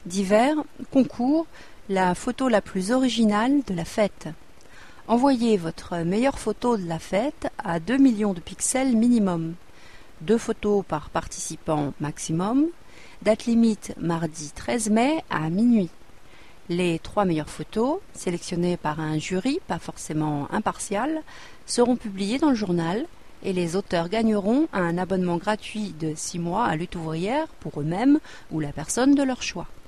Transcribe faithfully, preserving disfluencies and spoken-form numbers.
Divers, concours, la photo la plus originale de la fête. Envoyez votre meilleure photo de la fête à deux millions de pixels minimum. Deux photos par participant maximum. Date limite mardi treize mai à minuit. Les trois meilleures photos, sélectionnées par un jury pas forcément impartial, seront publiées dans le journal et les auteurs gagneront un abonnement gratuit de six mois à Lutte ouvrière pour eux-mêmes ou la personne de leur choix.